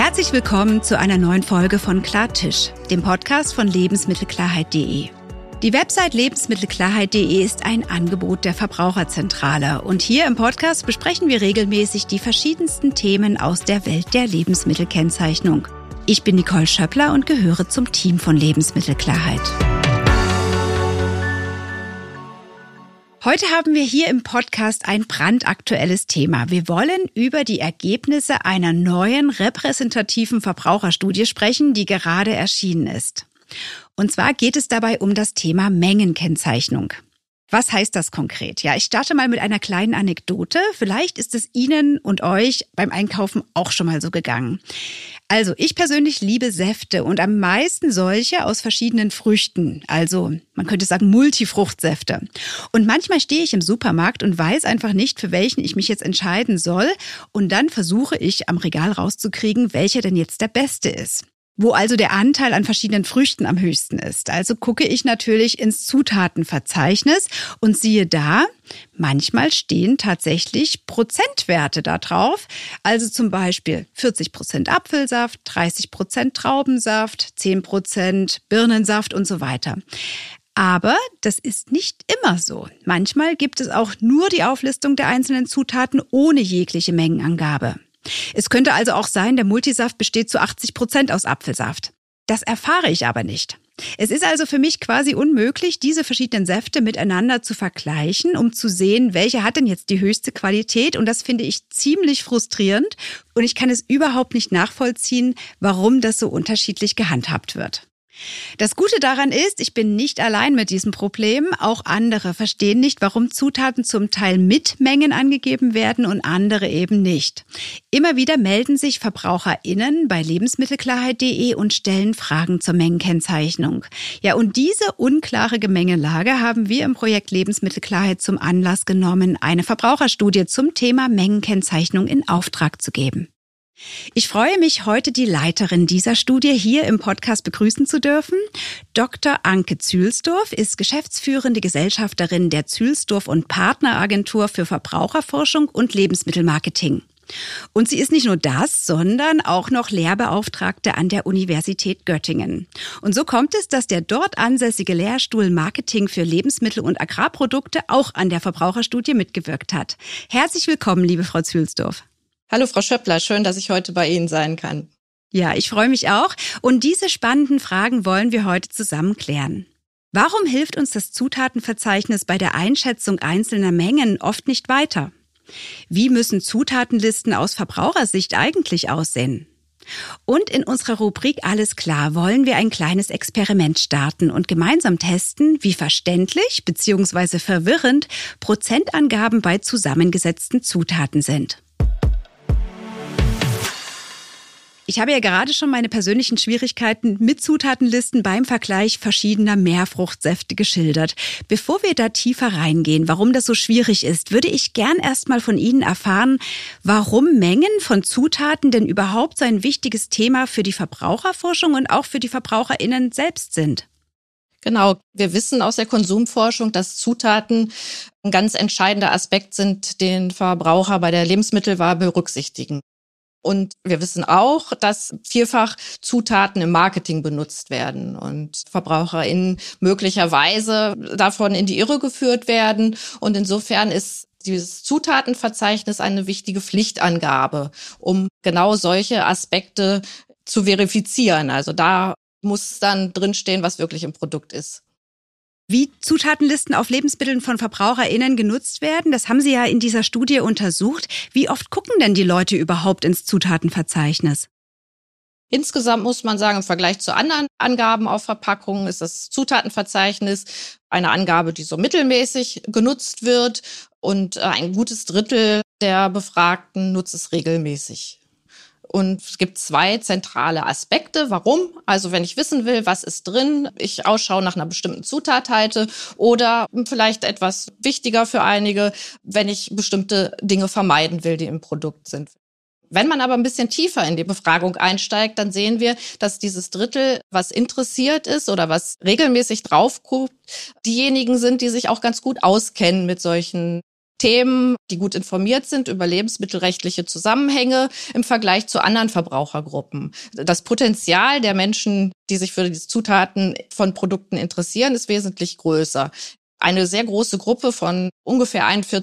Herzlich willkommen zu einer neuen Folge von Klartisch, dem Podcast von Lebensmittelklarheit.de. Die Website lebensmittelklarheit.de ist ein Angebot der Verbraucherzentrale und hier im Podcast besprechen wir regelmäßig die verschiedensten Themen aus der Welt der Lebensmittelkennzeichnung. Ich bin Nicole Schöppler und gehöre zum Team von Lebensmittelklarheit. Heute haben wir hier im Podcast ein brandaktuelles Thema. Wir wollen über die Ergebnisse einer neuen repräsentativen Verbraucherstudie sprechen, die gerade erschienen ist. Und zwar geht es dabei um das Thema Mengenkennzeichnung. Was heißt das konkret? Ja, ich starte mal mit einer kleinen Anekdote. Vielleicht ist es Ihnen und euch beim Einkaufen auch schon mal so gegangen. Also, ich persönlich liebe Säfte und am meisten solche aus verschiedenen Früchten. Also, man könnte sagen Multifruchtsäfte. Und manchmal stehe ich im Supermarkt und weiß einfach nicht, für welchen ich mich jetzt entscheiden soll. Und dann versuche ich am Regal rauszukriegen, welcher denn jetzt der beste ist. Wo also der Anteil an verschiedenen Früchten am höchsten ist. Also gucke ich natürlich ins Zutatenverzeichnis und siehe da, manchmal stehen tatsächlich Prozentwerte da drauf. Also zum Beispiel 40% Apfelsaft, 30% Traubensaft, 10% Birnensaft und so weiter. Aber das ist nicht immer so. Manchmal gibt es auch nur die Auflistung der einzelnen Zutaten ohne jegliche Mengenangabe. Es könnte also auch sein, der Multisaft besteht zu 80% aus Apfelsaft. Das erfahre ich aber nicht. Es ist also für mich quasi unmöglich, diese verschiedenen Säfte miteinander zu vergleichen, um zu sehen, welcher hat denn jetzt die höchste Qualität. Und das finde ich ziemlich frustrierend. Und ich kann es überhaupt nicht nachvollziehen, warum das so unterschiedlich gehandhabt wird. Das Gute daran ist, ich bin nicht allein mit diesem Problem. Auch andere verstehen nicht, warum Zutaten zum Teil mit Mengen angegeben werden und andere eben nicht. Immer wieder melden sich VerbraucherInnen bei lebensmittelklarheit.de und stellen Fragen zur Mengenkennzeichnung. Ja, und diese unklare Gemengelage haben wir im Projekt Lebensmittelklarheit zum Anlass genommen, eine Verbraucherstudie zum Thema Mengenkennzeichnung in Auftrag zu geben. Ich freue mich, heute die Leiterin dieser Studie hier im Podcast begrüßen zu dürfen. Dr. Anke Zühlsdorf ist geschäftsführende Gesellschafterin der Zühlsdorf und Partneragentur für Verbraucherforschung und Lebensmittelmarketing. Und sie ist nicht nur das, sondern auch noch Lehrbeauftragte an der Universität Göttingen. Und so kommt es, dass der dort ansässige Lehrstuhl Marketing für Lebensmittel und Agrarprodukte auch an der Verbraucherstudie mitgewirkt hat. Herzlich willkommen, liebe Frau Zühlsdorf. Hallo Frau Schöppler, schön, dass ich heute bei Ihnen sein kann. Ja, ich freue mich auch. Und diese spannenden Fragen wollen wir heute zusammen klären. Warum hilft uns das Zutatenverzeichnis bei der Einschätzung einzelner Mengen oft nicht weiter? Wie müssen Zutatenlisten aus Verbrauchersicht eigentlich aussehen? Und in unserer Rubrik Alles klar wollen wir ein kleines Experiment starten und gemeinsam testen, wie verständlich bzw. verwirrend Prozentangaben bei zusammengesetzten Zutaten sind. Ich habe ja gerade schon meine persönlichen Schwierigkeiten mit Zutatenlisten beim Vergleich verschiedener Meerfruchtsäfte geschildert. Bevor wir da tiefer reingehen, warum das so schwierig ist, würde ich gern erstmal von Ihnen erfahren, warum Mengen von Zutaten denn überhaupt so ein wichtiges Thema für die Verbraucherforschung und auch für die VerbraucherInnen selbst sind. Genau, wir wissen aus der Konsumforschung, dass Zutaten ein ganz entscheidender Aspekt sind, den Verbraucher bei der Lebensmittelwahl berücksichtigen. Und wir wissen auch, dass vielfach Zutaten im Marketing benutzt werden und VerbraucherInnen möglicherweise davon in die Irre geführt werden. Und insofern ist dieses Zutatenverzeichnis eine wichtige Pflichtangabe, um genau solche Aspekte zu verifizieren. Also da muss dann drinstehen, was wirklich im Produkt ist. Wie Zutatenlisten auf Lebensmitteln von VerbraucherInnen genutzt werden, das haben Sie ja in dieser Studie untersucht. Wie oft gucken denn die Leute überhaupt ins Zutatenverzeichnis? Insgesamt muss man sagen, im Vergleich zu anderen Angaben auf Verpackungen ist das Zutatenverzeichnis eine Angabe, die so mittelmäßig genutzt wird. Und ein gutes Drittel der Befragten nutzt es regelmäßig. Und es gibt zwei zentrale Aspekte. Warum? Also wenn ich wissen will, was ist drin, ich Ausschau nach einer bestimmten Zutat halte oder vielleicht etwas wichtiger für einige, wenn ich bestimmte Dinge vermeiden will, die im Produkt sind. Wenn man aber ein bisschen tiefer in die Befragung einsteigt, dann sehen wir, dass dieses Drittel, was interessiert ist oder was regelmäßig drauf guckt, diejenigen sind, die sich auch ganz gut auskennen mit solchen Themen, die gut informiert sind über lebensmittelrechtliche Zusammenhänge im Vergleich zu anderen Verbrauchergruppen. Das Potenzial der Menschen, die sich für die Zutaten von Produkten interessieren, ist wesentlich größer. Eine sehr große Gruppe von ungefähr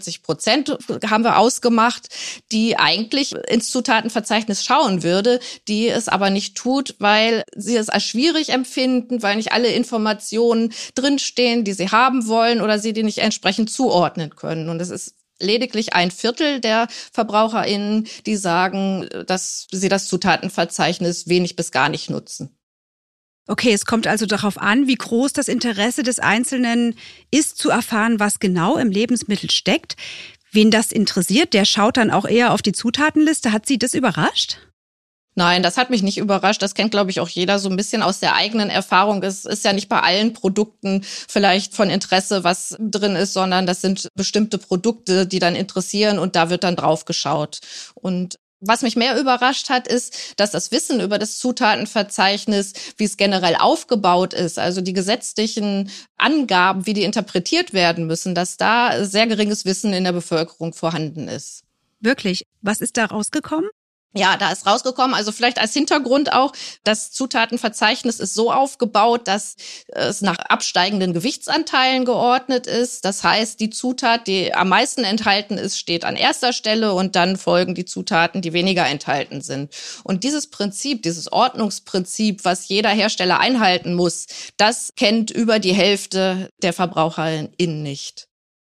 41% haben wir ausgemacht, die eigentlich ins Zutatenverzeichnis schauen würde, die es aber nicht tut, weil sie es als schwierig empfinden, weil nicht alle Informationen drinstehen, die sie haben wollen oder sie die nicht entsprechend zuordnen können. Und es ist lediglich 1/4 der VerbraucherInnen, die sagen, dass sie das Zutatenverzeichnis wenig bis gar nicht nutzen. Okay, es kommt also darauf an, wie groß das Interesse des Einzelnen ist, zu erfahren, was genau im Lebensmittel steckt. Wen das interessiert, der schaut dann auch eher auf die Zutatenliste. Hat Sie das überrascht? Nein, das hat mich nicht überrascht. Das kennt, glaube ich, auch jeder so ein bisschen aus der eigenen Erfahrung. Es ist ja nicht bei allen Produkten vielleicht von Interesse, was drin ist, sondern das sind bestimmte Produkte, die dann interessieren und da wird dann drauf geschaut. Und was mich mehr überrascht hat, ist, dass das Wissen über das Zutatenverzeichnis, wie es generell aufgebaut ist, also die gesetzlichen Angaben, wie die interpretiert werden müssen, dass da sehr geringes Wissen in der Bevölkerung vorhanden ist. Wirklich? Was ist da rausgekommen? Ja, da ist rausgekommen, also vielleicht als Hintergrund auch, das Zutatenverzeichnis ist so aufgebaut, dass es nach absteigenden Gewichtsanteilen geordnet ist. Das heißt, die Zutat, die am meisten enthalten ist, steht an erster Stelle und dann folgen die Zutaten, die weniger enthalten sind. Und dieses Prinzip, dieses Ordnungsprinzip, was jeder Hersteller einhalten muss, das kennt über die Hälfte der VerbraucherInnen nicht.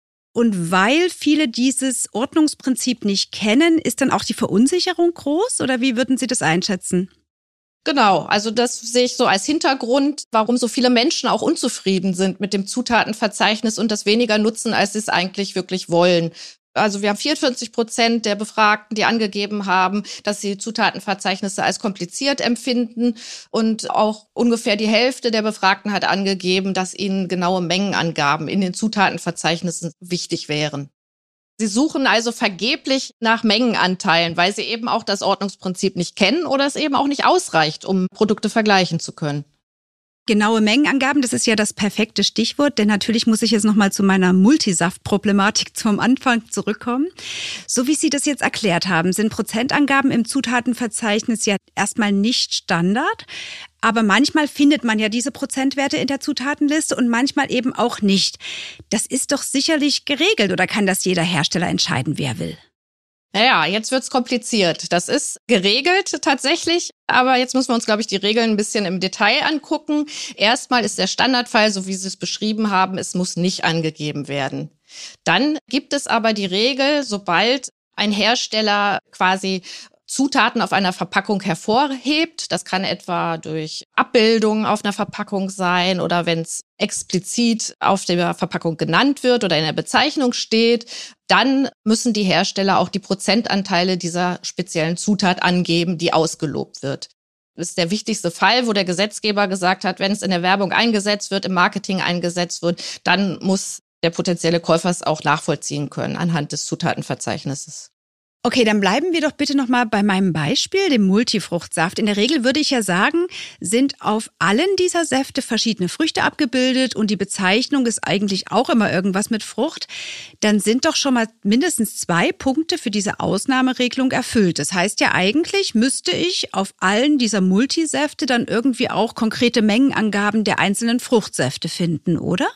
Und weil viele dieses Ordnungsprinzip nicht kennen, ist dann auch die Verunsicherung groß? Oder wie würden Sie das einschätzen? Genau, also das sehe ich so als Hintergrund, warum so viele Menschen auch unzufrieden sind mit dem Zutatenverzeichnis und das weniger nutzen, als sie es eigentlich wirklich wollen. Also wir haben 44% der Befragten, die angegeben haben, dass sie Zutatenverzeichnisse als kompliziert empfinden. Und auch ungefähr die Hälfte der Befragten hat angegeben, dass ihnen genaue Mengenangaben in den Zutatenverzeichnissen wichtig wären. Sie suchen also vergeblich nach Mengenanteilen, weil sie eben auch das Ordnungsprinzip nicht kennen oder es eben auch nicht ausreicht, um Produkte vergleichen zu können. Genaue Mengenangaben, das ist ja das perfekte Stichwort, denn natürlich muss ich jetzt nochmal zu meiner Multisaft-Problematik zum Anfang zurückkommen. So wie Sie das jetzt erklärt haben, sind Prozentangaben im Zutatenverzeichnis ja erstmal nicht Standard, aber manchmal findet man ja diese Prozentwerte in der Zutatenliste und manchmal eben auch nicht. Das ist doch sicherlich geregelt oder kann das jeder Hersteller entscheiden, wer will? Naja, jetzt wird's kompliziert. Das ist geregelt tatsächlich, aber jetzt müssen wir uns, glaube ich, die Regeln ein bisschen im Detail angucken. Erstmal ist der Standardfall, so wie Sie es beschrieben haben, es muss nicht angegeben werden. Dann gibt es aber die Regel, sobald ein Hersteller quasi Zutaten auf einer Verpackung hervorhebt. Das kann etwa durch Abbildung auf einer Verpackung sein oder wenn es explizit auf der Verpackung genannt wird oder in der Bezeichnung steht. Dann müssen die Hersteller auch die Prozentanteile dieser speziellen Zutat angeben, die ausgelobt wird. Das ist der wichtigste Fall, wo der Gesetzgeber gesagt hat, wenn es in der Werbung eingesetzt wird, im Marketing eingesetzt wird, dann muss der potenzielle Käufer es auch nachvollziehen können anhand des Zutatenverzeichnisses. Okay, dann bleiben wir doch bitte nochmal bei meinem Beispiel, dem Multifruchtsaft. In der Regel würde ich ja sagen, sind auf allen dieser Säfte verschiedene Früchte abgebildet und die Bezeichnung ist eigentlich auch immer irgendwas mit Frucht. Dann sind doch schon mal mindestens 2 Punkte für diese Ausnahmeregelung erfüllt. Das heißt ja eigentlich, müsste ich auf allen dieser Multisäfte dann irgendwie auch konkrete Mengenangaben der einzelnen Fruchtsäfte finden, oder?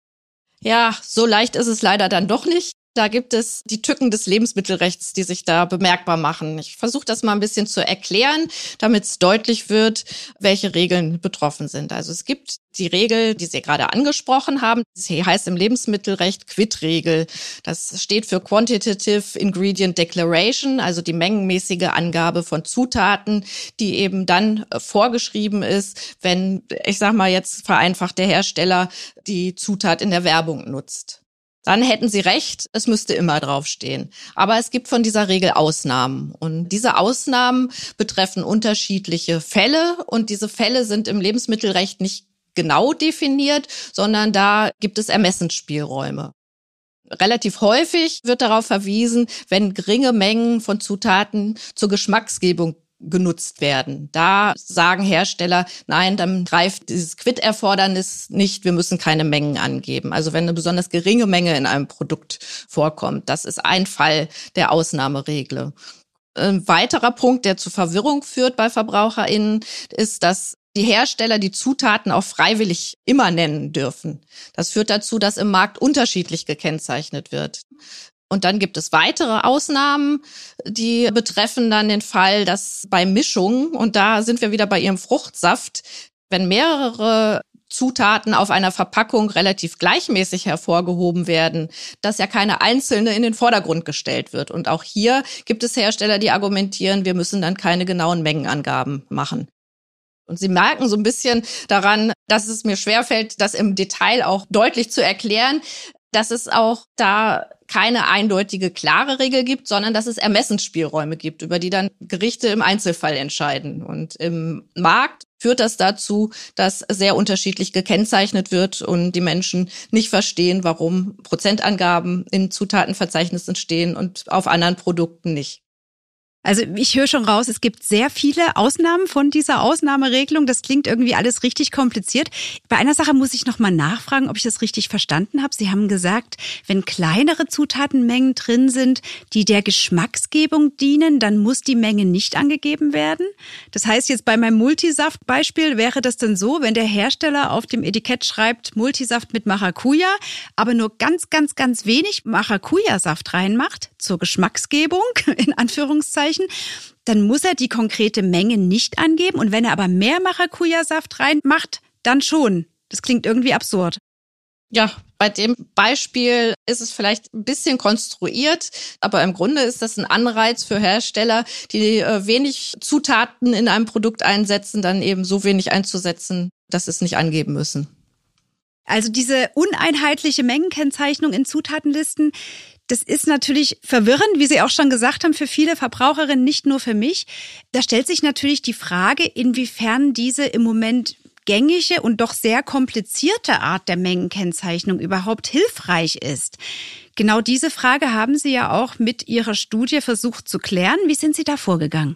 Ja, so leicht ist es leider dann doch nicht. Da gibt es die Tücken des Lebensmittelrechts, die sich da bemerkbar machen. Ich versuche das mal ein bisschen zu erklären, damit es deutlich wird, welche Regeln betroffen sind. Also es gibt die Regel, die Sie gerade angesprochen haben. Sie heißt im Lebensmittelrecht Quid-Regel. Das steht für Quantitative Ingredient Declaration, also die mengenmäßige Angabe von Zutaten, die eben dann vorgeschrieben ist, wenn, ich sag mal jetzt vereinfacht, der Hersteller die Zutat in der Werbung nutzt. Dann hätten Sie recht, es müsste immer draufstehen. Aber es gibt von dieser Regel Ausnahmen. Und diese Ausnahmen betreffen unterschiedliche Fälle. Und diese Fälle sind im Lebensmittelrecht nicht genau definiert, sondern da gibt es Ermessensspielräume. Relativ häufig wird darauf verwiesen, wenn geringe Mengen von Zutaten zur Geschmacksgebung genutzt werden. Da sagen Hersteller, nein, dann greift dieses Quid-Erfordernis nicht, wir müssen keine Mengen angeben. Also wenn eine besonders geringe Menge in einem Produkt vorkommt, das ist ein Fall der Ausnahmeregel. Ein weiterer Punkt, der zu Verwirrung führt bei VerbraucherInnen, ist, dass die Hersteller die Zutaten auch freiwillig immer nennen dürfen. Das führt dazu, dass im Markt unterschiedlich gekennzeichnet wird. Und dann gibt es weitere Ausnahmen, die betreffen dann den Fall, dass bei Mischungen, und da sind wir wieder bei Ihrem Fruchtsaft, wenn mehrere Zutaten auf einer Verpackung relativ gleichmäßig hervorgehoben werden, dass ja keine einzelne in den Vordergrund gestellt wird. Und auch hier gibt es Hersteller, die argumentieren, wir müssen dann keine genauen Mengenangaben machen. Und Sie merken so ein bisschen daran, dass es mir schwerfällt, das im Detail auch deutlich zu erklären, dass es auch da keine eindeutige, klare Regel gibt, sondern dass es Ermessensspielräume gibt, über die dann Gerichte im Einzelfall entscheiden. Und im Markt führt das dazu, dass sehr unterschiedlich gekennzeichnet wird und die Menschen nicht verstehen, warum Prozentangaben in Zutatenverzeichnissen stehen und auf anderen Produkten nicht. Also ich höre schon raus, es gibt sehr viele Ausnahmen von dieser Ausnahmeregelung. Das klingt irgendwie alles richtig kompliziert. Bei einer Sache muss ich noch mal nachfragen, ob ich das richtig verstanden habe. Sie haben gesagt, wenn kleinere Zutatenmengen drin sind, die der Geschmacksgebung dienen, dann muss die Menge nicht angegeben werden. Das heißt jetzt bei meinem Multisaft-Beispiel wäre das dann so, wenn der Hersteller auf dem Etikett schreibt Multisaft mit Maracuja, aber nur ganz, ganz, ganz wenig Maracuja-Saft reinmacht zur Geschmacksgebung, in Anführungszeichen, dann muss er die konkrete Menge nicht angeben. Und wenn er aber mehr Maracuja-Saft reinmacht, dann schon. Das klingt irgendwie absurd. Ja, bei dem Beispiel ist es vielleicht ein bisschen konstruiert, aber im Grunde ist das ein Anreiz für Hersteller, die wenig Zutaten in einem Produkt einsetzen, dann eben so wenig einzusetzen, dass sie es nicht angeben müssen. Also diese uneinheitliche Mengenkennzeichnung in Zutatenlisten, das ist natürlich verwirrend, wie Sie auch schon gesagt haben, für viele Verbraucherinnen, nicht nur für mich. Da stellt sich natürlich die Frage, inwiefern diese im Moment gängige und doch sehr komplizierte Art der Mengenkennzeichnung überhaupt hilfreich ist. Genau diese Frage haben Sie ja auch mit Ihrer Studie versucht zu klären. Wie sind Sie da vorgegangen?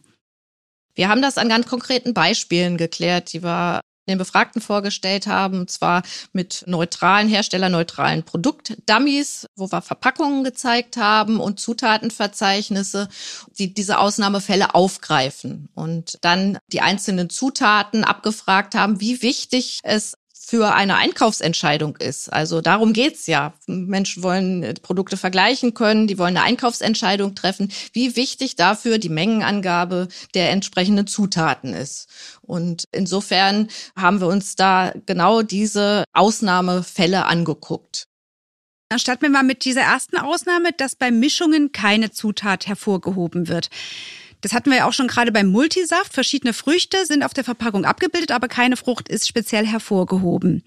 Wir haben das an ganz konkreten Beispielen geklärt, die wir den Befragten vorgestellt haben, und zwar mit herstellerneutralen Produktdummies, wo wir Verpackungen gezeigt haben und Zutatenverzeichnisse, die diese Ausnahmefälle aufgreifen und dann die einzelnen Zutaten abgefragt haben, wie wichtig es für eine Einkaufsentscheidung ist. Also darum geht's ja. Menschen wollen Produkte vergleichen können, die wollen eine Einkaufsentscheidung treffen, wie wichtig dafür die Mengenangabe der entsprechenden Zutaten ist. Und insofern haben wir uns da genau diese Ausnahmefälle angeguckt. Dann starten wir mal mit dieser ersten Ausnahme, dass bei Mischungen keine Zutat hervorgehoben wird. Das hatten wir ja auch schon gerade beim Multisaft. Verschiedene Früchte sind auf der Verpackung abgebildet, aber keine Frucht ist speziell hervorgehoben.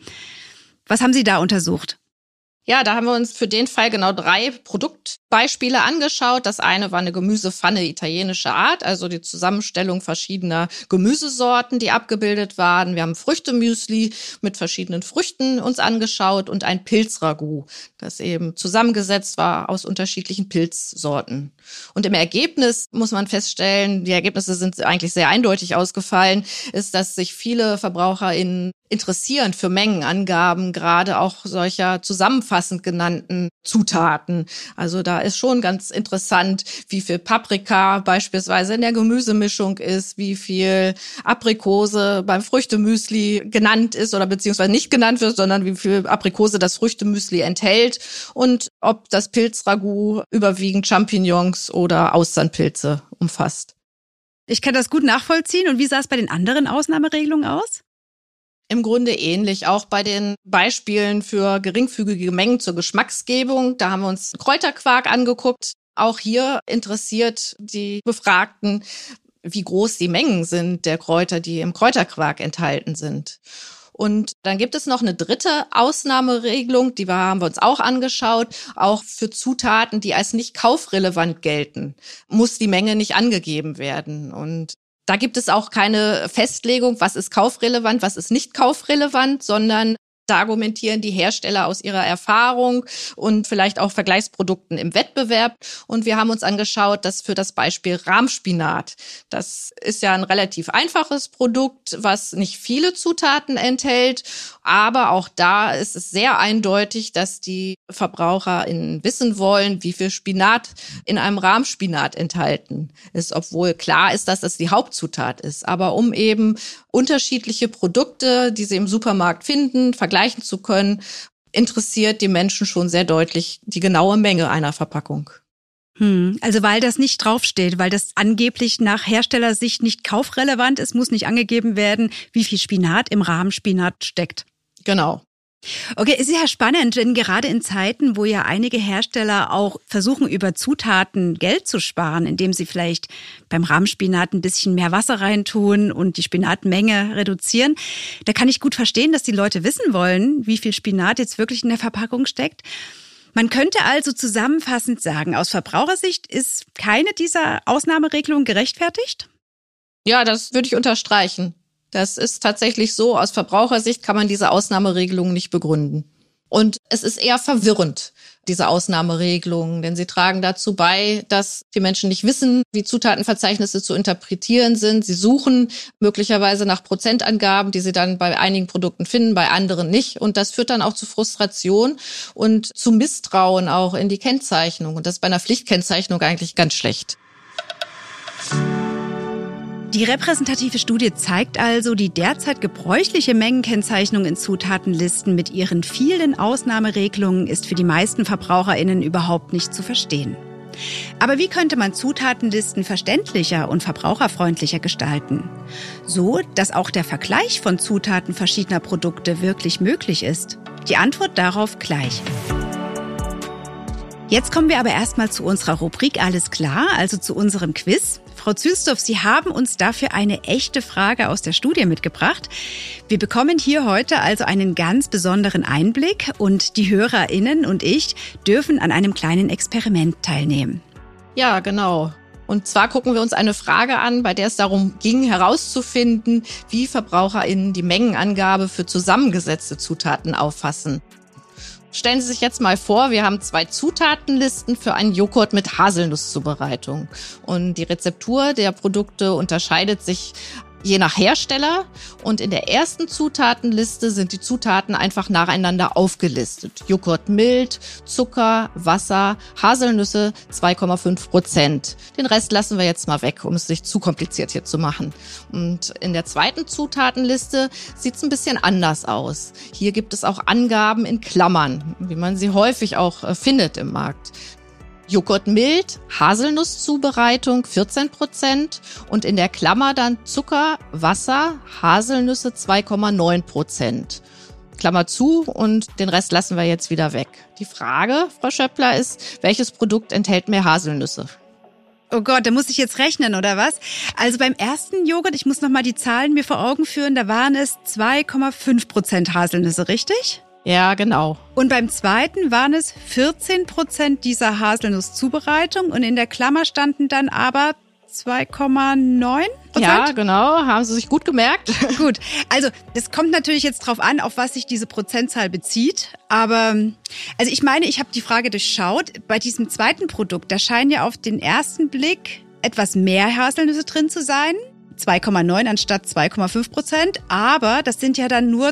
Was haben Sie da untersucht? Ja, da haben wir uns für den Fall genau 3 Produktbeispiele angeschaut. Das eine war eine Gemüsepfanne italienischer Art, also die Zusammenstellung verschiedener Gemüsesorten, die abgebildet waren. Wir haben Früchtemüsli mit verschiedenen Früchten uns angeschaut und ein Pilzragout, das eben zusammengesetzt war aus unterschiedlichen Pilzsorten. Und im Ergebnis muss man feststellen, die Ergebnisse sind eigentlich sehr eindeutig ausgefallen, ist, dass sich viele VerbraucherInnen interessieren für Mengenangaben, gerade auch solcher zusammenfassend genannten Zutaten. Also da ist schon ganz interessant, wie viel Paprika beispielsweise in der Gemüsemischung ist, wie viel Aprikose beim Früchtemüsli genannt ist oder beziehungsweise nicht genannt wird, sondern wie viel Aprikose das Früchtemüsli enthält und ob das Pilzragout überwiegend Champignons oder Austernpilze umfasst. Ich kann das gut nachvollziehen. Und wie sah es bei den anderen Ausnahmeregelungen aus? Im Grunde ähnlich, auch bei den Beispielen für geringfügige Mengen zur Geschmacksgebung. Da haben wir uns Kräuterquark angeguckt. Auch hier interessiert die Befragten, wie groß die Mengen sind der Kräuter, die im Kräuterquark enthalten sind. Und dann gibt es noch eine dritte Ausnahmeregelung, die haben wir uns auch angeschaut. Auch für Zutaten, die als nicht kaufrelevant gelten, muss die Menge nicht angegeben werden. Und da gibt es auch keine Festlegung, was ist kaufrelevant, was ist nicht kaufrelevant, sondern Da argumentieren die Hersteller aus ihrer Erfahrung und vielleicht auch Vergleichsprodukten im Wettbewerb. Und wir haben uns angeschaut, dass für das Beispiel Rahmspinat, das ist ja ein relativ einfaches Produkt, was nicht viele Zutaten enthält. Aber auch da ist es sehr eindeutig, dass die VerbraucherInnen wissen wollen, wie viel Spinat in einem Rahmspinat enthalten ist, obwohl klar ist, dass das die Hauptzutat ist. Aber um eben unterschiedliche Produkte, die sie im Supermarkt finden, vergleichen zu können, interessiert die Menschen schon sehr deutlich die genaue Menge einer Verpackung. Also weil das nicht draufsteht, weil das angeblich nach Herstellersicht nicht kaufrelevant ist, muss nicht angegeben werden, wie viel Spinat im Rahmspinat steckt. Genau. Okay, es ist ja spannend, denn gerade in Zeiten, wo ja einige Hersteller auch versuchen, über Zutaten Geld zu sparen, indem sie vielleicht beim Rahmspinat ein bisschen mehr Wasser reintun und die Spinatmenge reduzieren, da kann ich gut verstehen, dass die Leute wissen wollen, wie viel Spinat jetzt wirklich in der Verpackung steckt. Man könnte also zusammenfassend sagen, aus Verbrauchersicht ist keine dieser Ausnahmeregelungen gerechtfertigt? Ja, das würde ich unterstreichen. Das ist tatsächlich so, aus Verbrauchersicht kann man diese Ausnahmeregelungen nicht begründen. Und es ist eher verwirrend, diese Ausnahmeregelungen, denn sie tragen dazu bei, dass die Menschen nicht wissen, wie Zutatenverzeichnisse zu interpretieren sind. Sie suchen möglicherweise nach Prozentangaben, die sie dann bei einigen Produkten finden, bei anderen nicht. Und das führt dann auch zu Frustration und zu Misstrauen auch in die Kennzeichnung. Und das ist bei einer Pflichtkennzeichnung eigentlich ganz schlecht. Die repräsentative Studie zeigt also, die derzeit gebräuchliche Mengenkennzeichnung in Zutatenlisten mit ihren vielen Ausnahmeregelungen ist für die meisten VerbraucherInnen überhaupt nicht zu verstehen. Aber wie könnte man Zutatenlisten verständlicher und verbraucherfreundlicher gestalten? So, dass auch der Vergleich von Zutaten verschiedener Produkte wirklich möglich ist? Die Antwort darauf gleich. Jetzt kommen wir aber erstmal zu unserer Rubrik Alles klar, also zu unserem Quiz. Frau Zülsdorf, Sie haben uns dafür eine echte Frage aus der Studie mitgebracht. Wir bekommen hier heute also einen ganz besonderen Einblick und die HörerInnen und ich dürfen an einem kleinen Experiment teilnehmen. Ja, genau. Und zwar gucken wir uns eine Frage an, bei der es darum ging, herauszufinden, wie VerbraucherInnen die Mengenangabe für zusammengesetzte Zutaten auffassen. Stellen Sie sich jetzt mal vor, wir haben 2 Zutatenlisten für einen Joghurt mit Haselnusszubereitung. Und die Rezeptur der Produkte unterscheidet sich je nach Hersteller. Und in der ersten Zutatenliste sind die Zutaten einfach nacheinander aufgelistet. Joghurt mild, Zucker, Wasser, Haselnüsse 2,5%. Den Rest lassen wir jetzt mal weg, um es nicht zu kompliziert hier zu machen. Und in der zweiten Zutatenliste sieht es ein bisschen anders aus. Hier gibt es auch Angaben in Klammern, wie man sie häufig auch findet im Markt. Joghurt mild, Haselnusszubereitung 14% und in der Klammer dann Zucker, Wasser, Haselnüsse 2,9%. Klammer zu und den Rest lassen wir jetzt wieder weg. Die Frage, Frau Schöppler, ist, welches Produkt enthält mehr Haselnüsse? Oh Gott, da muss ich jetzt rechnen, oder was? Also beim ersten Joghurt, ich muss nochmal die Zahlen mir vor Augen führen, da waren es 2,5% Haselnüsse, richtig? Ja, genau. Und beim zweiten waren es 14% dieser Haselnusszubereitung und in der Klammer standen dann aber 2,9%? Ja, genau. Haben Sie sich gut gemerkt? Gut. Also, das kommt natürlich jetzt drauf an, auf was sich diese Prozentzahl bezieht. Aber, also ich meine, ich habe die Frage durchschaut. Bei diesem zweiten Produkt, da scheinen ja auf den ersten Blick etwas mehr Haselnüsse drin zu sein. 2,9 anstatt 2,5%. Aber das sind ja dann nur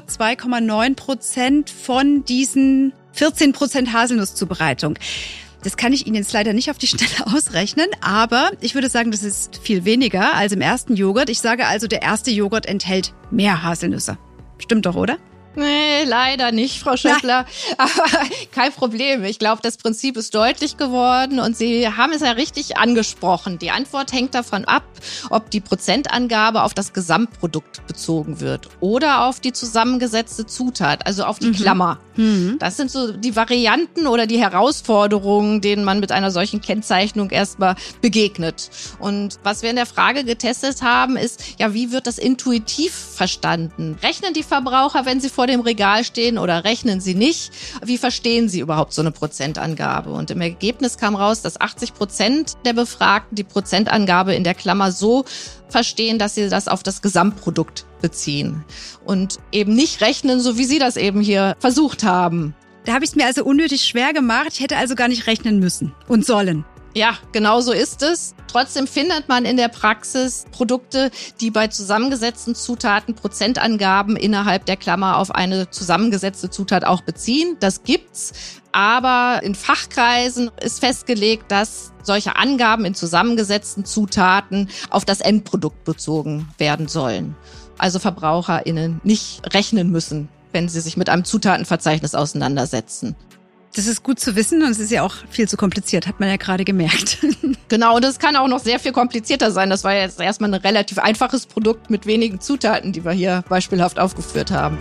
2,9% von diesen 14% Haselnusszubereitung. Das kann ich Ihnen jetzt leider nicht auf die Schnelle ausrechnen, aber ich würde sagen, das ist viel weniger als im ersten Joghurt. Ich sage also, der erste Joghurt enthält mehr Haselnüsse. Stimmt doch, oder? Nee, leider nicht, Frau Schöppler. Aber kein Problem. Ich glaube, das Prinzip ist deutlich geworden und Sie haben es ja richtig angesprochen. Die Antwort hängt davon ab, ob die Prozentangabe auf das Gesamtprodukt bezogen wird oder auf die zusammengesetzte Zutat, also auf die Klammer. Das sind so die Varianten oder die Herausforderungen, denen man mit einer solchen Kennzeichnung erstmal begegnet. Und was wir in der Frage getestet haben, ist, ja, wie wird das intuitiv verstanden? Rechnen die Verbraucher, wenn sie vor vor dem Regal stehen oder rechnen sie nicht? Wie verstehen sie überhaupt so eine Prozentangabe? Und im Ergebnis kam raus, dass 80% der Befragten die Prozentangabe in der Klammer so verstehen, dass sie das auf das Gesamtprodukt beziehen und eben nicht rechnen, so wie Sie das eben hier versucht haben. Da habe ich es mir also unnötig schwer gemacht. Ich hätte also gar nicht rechnen müssen und sollen. Ja, genau so ist es. Trotzdem findet man in der Praxis Produkte, die bei zusammengesetzten Zutaten Prozentangaben innerhalb der Klammer auf eine zusammengesetzte Zutat auch beziehen. Das gibt's. Aber in Fachkreisen ist festgelegt, dass solche Angaben in zusammengesetzten Zutaten auf das Endprodukt bezogen werden sollen. Also VerbraucherInnen nicht rechnen müssen, wenn sie sich mit einem Zutatenverzeichnis auseinandersetzen. Das ist gut zu wissen und es ist ja auch viel zu kompliziert, hat man ja gerade gemerkt. Genau, und das kann auch noch sehr viel komplizierter sein. Das war jetzt erstmal ein relativ einfaches Produkt mit wenigen Zutaten, die wir hier beispielhaft aufgeführt haben.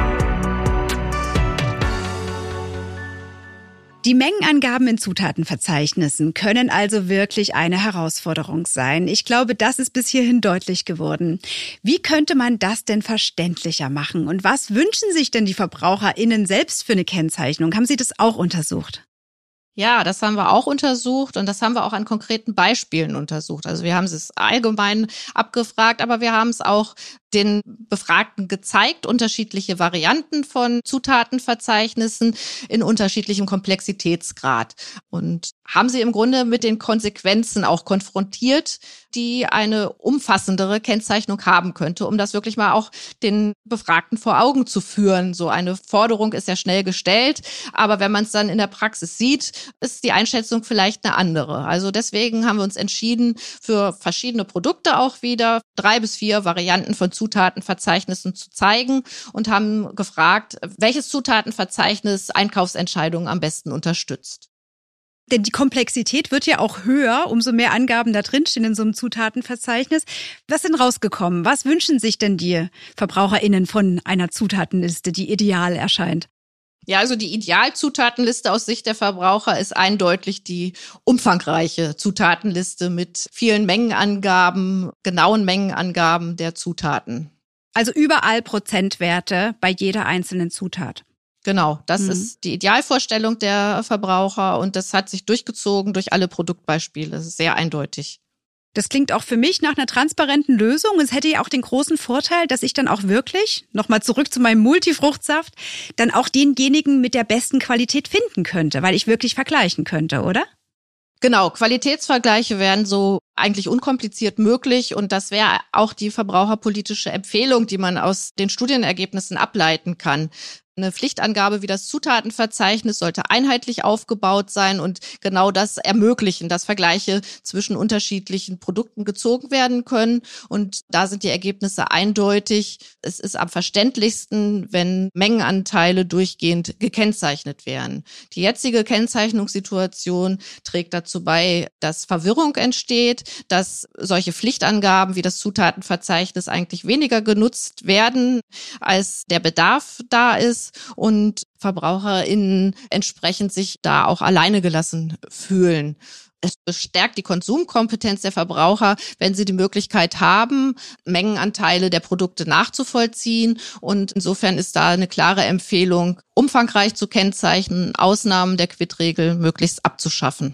Die Mengenangaben in Zutatenverzeichnissen können also wirklich eine Herausforderung sein. Ich glaube, das ist bis hierhin deutlich geworden. Wie könnte man das denn verständlicher machen? Und was wünschen sich denn die VerbraucherInnen selbst für eine Kennzeichnung? Haben Sie das auch untersucht? Ja, das haben wir auch untersucht und das haben wir auch an konkreten Beispielen untersucht. Also wir haben es allgemein abgefragt, aber wir haben es auch den Befragten gezeigt, unterschiedliche Varianten von Zutatenverzeichnissen in unterschiedlichem Komplexitätsgrad und haben sie im Grunde mit den Konsequenzen auch konfrontiert, die eine umfassendere Kennzeichnung haben könnte, um das wirklich mal auch den Befragten vor Augen zu führen. So eine Forderung ist ja schnell gestellt, aber wenn man es dann in der Praxis sieht, ist die Einschätzung vielleicht eine andere. Also deswegen haben wir uns entschieden, für verschiedene Produkte auch wieder 3 bis 4 Varianten von Zutatenverzeichnissen zu zeigen und haben gefragt, welches Zutatenverzeichnis Einkaufsentscheidungen am besten unterstützt. Denn die Komplexität wird ja auch höher, umso mehr Angaben da drinstehen in so einem Zutatenverzeichnis. Was ist denn rausgekommen? Was wünschen sich denn die VerbraucherInnen von einer Zutatenliste, die ideal erscheint? Ja, also die Idealzutatenliste aus Sicht der Verbraucher ist eindeutig die umfangreiche Zutatenliste mit vielen Mengenangaben, genauen Mengenangaben der Zutaten. Also überall Prozentwerte bei jeder einzelnen Zutat. Genau, das ist die Idealvorstellung der Verbraucher und das hat sich durchgezogen durch alle Produktbeispiele. Das ist sehr eindeutig. Das klingt auch für mich nach einer transparenten Lösung. Es hätte ja auch den großen Vorteil, dass ich dann auch wirklich, nochmal zurück zu meinem Multifruchtsaft, dann auch denjenigen mit der besten Qualität finden könnte, weil ich wirklich vergleichen könnte, oder? Genau, Qualitätsvergleiche wären so eigentlich unkompliziert möglich und das wäre auch die verbraucherpolitische Empfehlung, die man aus den Studienergebnissen ableiten kann. Eine Pflichtangabe wie das Zutatenverzeichnis sollte einheitlich aufgebaut sein und genau das ermöglichen, dass Vergleiche zwischen unterschiedlichen Produkten gezogen werden können. Und da sind die Ergebnisse eindeutig. Es ist am verständlichsten, wenn Mengenanteile durchgehend gekennzeichnet werden. Die jetzige Kennzeichnungssituation trägt dazu bei, dass Verwirrung entsteht, dass solche Pflichtangaben wie das Zutatenverzeichnis eigentlich weniger genutzt werden, als der Bedarf da ist. Und VerbraucherInnen entsprechend sich da auch alleine gelassen fühlen. Es bestärkt die Konsumkompetenz der Verbraucher, wenn sie die Möglichkeit haben, Mengenanteile der Produkte nachzuvollziehen. Und insofern ist da eine klare Empfehlung, umfangreich zu kennzeichnen, Ausnahmen der Quid-Regel möglichst abzuschaffen.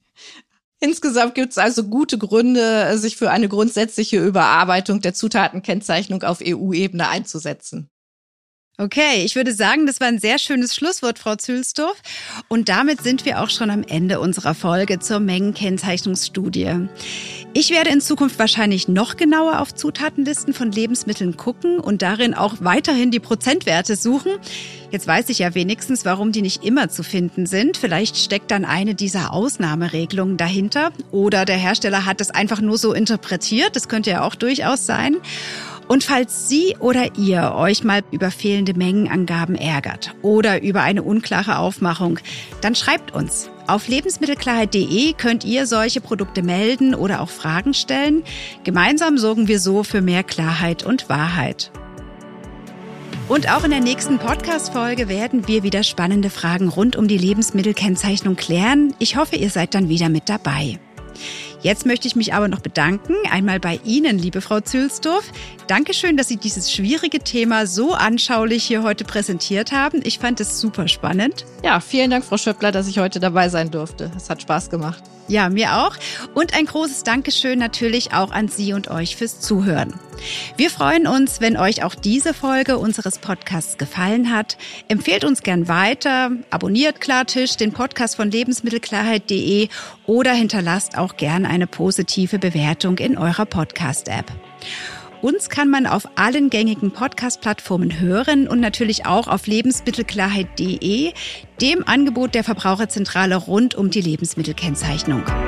Insgesamt gibt es also gute Gründe, sich für eine grundsätzliche Überarbeitung der Zutatenkennzeichnung auf EU-Ebene einzusetzen. Okay, ich würde sagen, das war ein sehr schönes Schlusswort, Frau Zühlsdorf. Und damit sind wir auch schon am Ende unserer Folge zur Mengenkennzeichnungsstudie. Ich werde in Zukunft wahrscheinlich noch genauer auf Zutatenlisten von Lebensmitteln gucken und darin auch weiterhin die Prozentwerte suchen. Jetzt weiß ich ja wenigstens, warum die nicht immer zu finden sind. Vielleicht steckt dann eine dieser Ausnahmeregelungen dahinter oder der Hersteller hat das einfach nur so interpretiert. Das könnte ja auch durchaus sein. Und falls Sie oder ihr euch mal über fehlende Mengenangaben ärgert oder über eine unklare Aufmachung, dann schreibt uns. Auf lebensmittelklarheit.de könnt ihr solche Produkte melden oder auch Fragen stellen. Gemeinsam sorgen wir so für mehr Klarheit und Wahrheit. Und auch in der nächsten Podcast-Folge werden wir wieder spannende Fragen rund um die Lebensmittelkennzeichnung klären. Ich hoffe, ihr seid dann wieder mit dabei. Jetzt möchte ich mich aber noch bedanken, einmal bei Ihnen, liebe Frau Zühlsdorf. Dankeschön, dass Sie dieses schwierige Thema so anschaulich hier heute präsentiert haben. Ich fand es super spannend. Ja, vielen Dank, Frau Schöppler, dass ich heute dabei sein durfte. Es hat Spaß gemacht. Ja, mir auch. Und ein großes Dankeschön natürlich auch an Sie und euch fürs Zuhören. Wir freuen uns, wenn euch auch diese Folge unseres Podcasts gefallen hat. Empfehlt uns gern weiter, abonniert Klartisch, den Podcast von lebensmittelklarheit.de oder hinterlasst auch gern eine positive Bewertung in eurer Podcast-App. Uns kann man auf allen gängigen Podcast-Plattformen hören und natürlich auch auf lebensmittelklarheit.de, dem Angebot der Verbraucherzentrale rund um die Lebensmittelkennzeichnung.